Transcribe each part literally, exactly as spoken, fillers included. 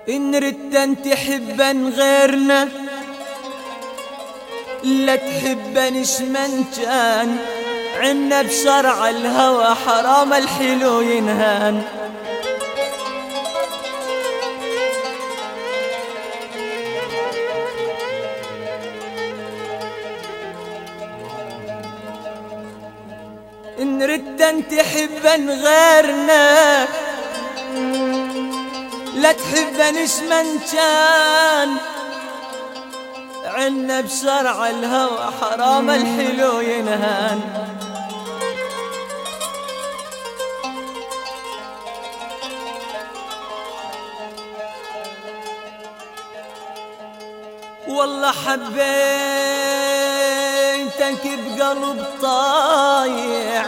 إن ردت تحبن غيرنا لا تحبنش من كان عنا بشرع الهوى حرام الحلو ينهان. إن ردت تحبن غيرنا لا تحبنش من كان عنا بشرع الهوى حرام الحلو ينهان. والله حبيتك بقلب طايع،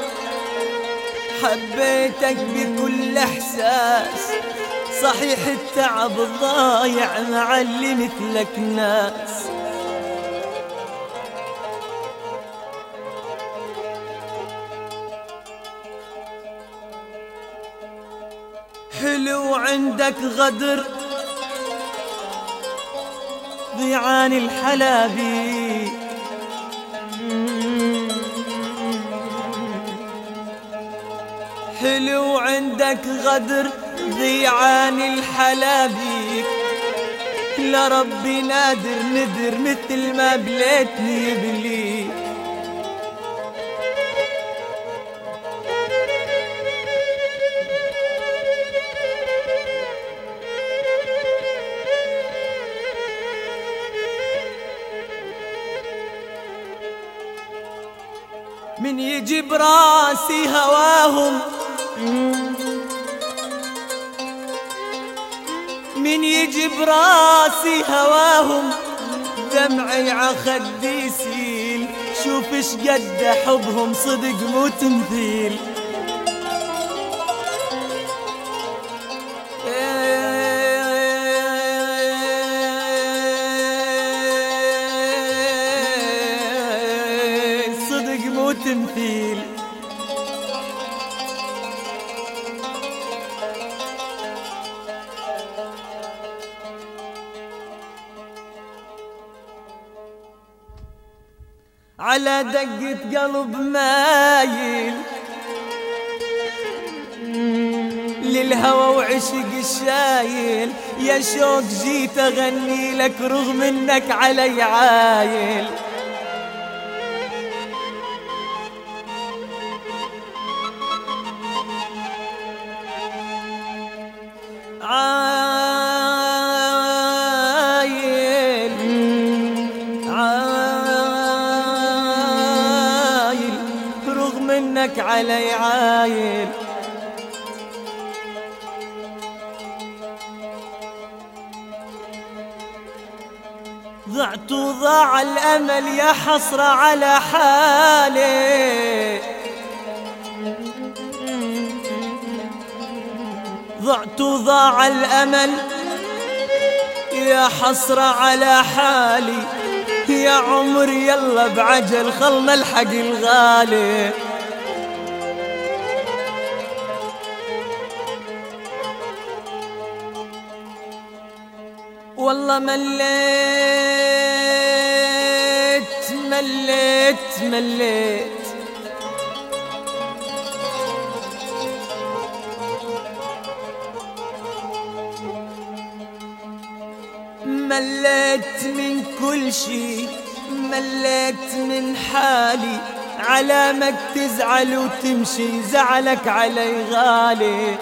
حبيتك بكل احساس، صحيح التعب ضايع مع اللي مثلك ناس. حلو عندك غدر ضيعان الحلابي، حلو عندك غدر ضيعان الحلابي، لربي نادر ندر مثل ما بليتني يبلي. من يجي براسي هواهم، من يجي براسي هواهم، دمعي عخدي يسيل، شوف اش قد حبهم صدق مو تمثيل. صدق مو تمثيل. على دقة قلب مايل للهوى وعشق الشايل، يا شوق جيت اغني لك رغم انك علي عايل. عايل عايل رغم انك علي عايل. ضعت وضاع الامل يا حسرة على حالي، ضعت وضاع الأمل يا حسرة على حالي، يا عمري يلا بعجل خلنا الحق الغالي. والله مليت مليت مليت مليت من كل شي، مليت من حالي، علامك تزعل وتمشي زعلك علي غالي.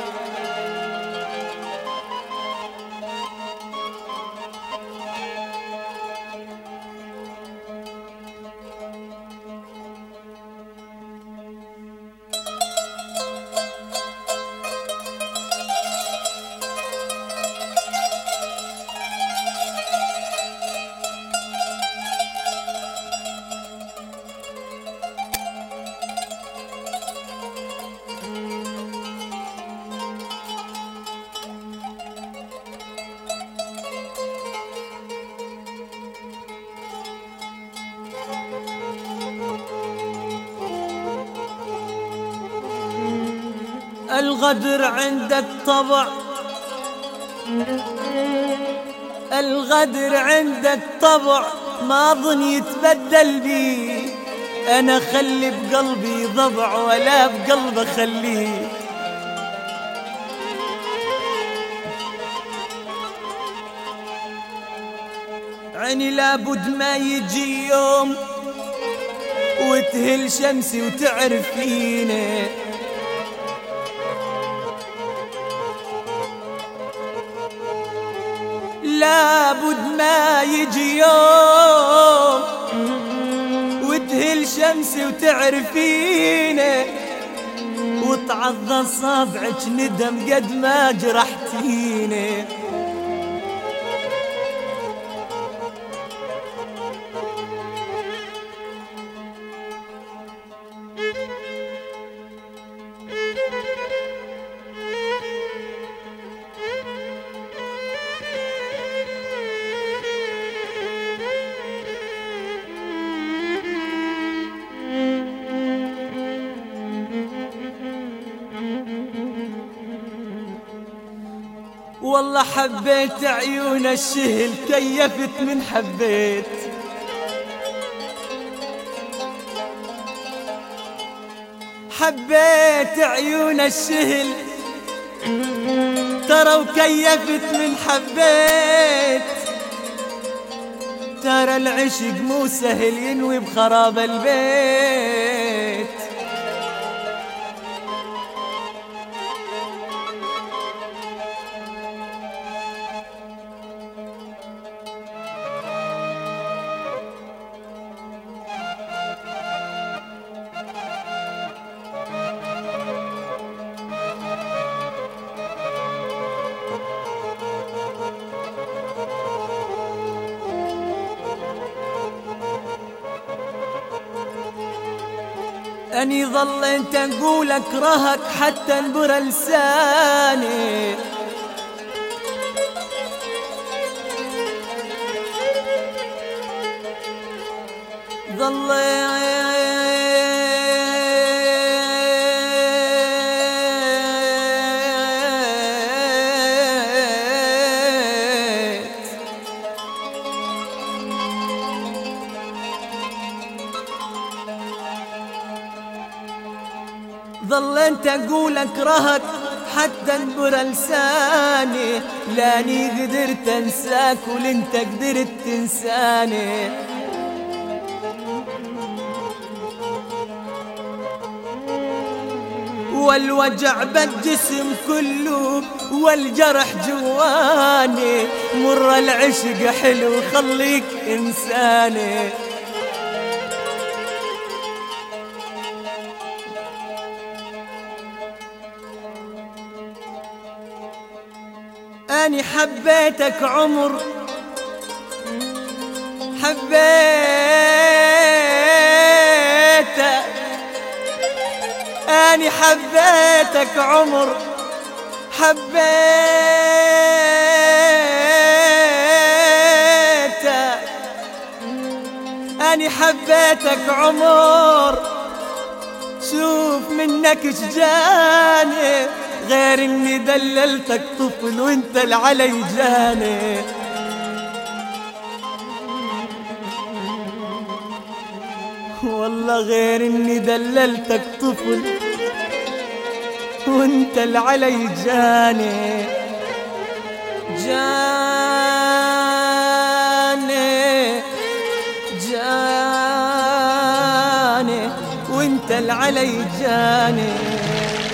الغدر عندك طبع الغدر عندك طبع ما ظن يتبدل بي، أنا خلي بقلبي ضبع ولا بقلبه خليه. عيني لابد ما يجي يوم وتهل شمسي وتعرفيني، لابد ما يجي يوم وتهل شمسي وتعرفيني، وتعض صابعك ندم قد ما جرحتيني. والله حبيت عيون الشهل كيفت من حبيت، حبيت عيون الشهل ترى وكيفت من حبيت. ترى العشق مو سهل ينوي بخراب البيت. أني ظل انت نقول اكرهك حتى انبر لساني، ظل ظل انت اقول اكرهك حتى انبر لساني، لاني قدرت انساك ولا انت قدرت تنساني. والوجع بالجسم كله والجرح جواني، مر العشق حلو خليك انساني. أني حبيتك عمر حبيتك، أني حبيتك عمر حبيتك، أني حبيتك عمر. شوف منك شجاني غير اني دللتك طفل وانت العلي جاني. والله غير اني دللتك طفل وانت العلي جاني. جاني جاني وانت العلي جاني.